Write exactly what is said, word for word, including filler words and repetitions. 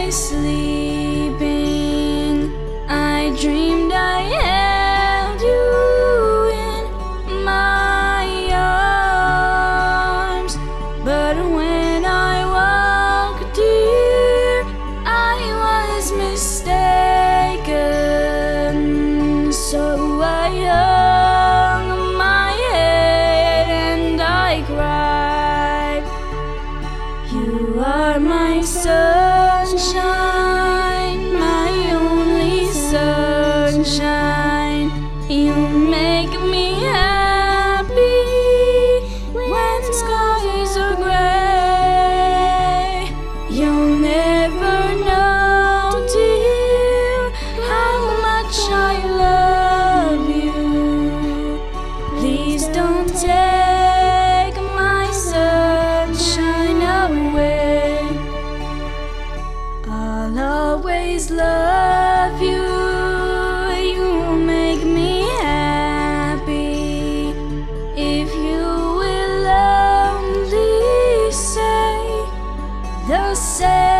was sleeping, I dreamed I held you in my arms. But when I woke, dear, I was mistaken. So I hung my head and I cried. You are my sunshine, my only sunshine. You make me happy when skies are gray. You'll never know, dear, how much I love you. Please don't take my sunshine away. I'll always love you. You make me happy. If you will only say the same.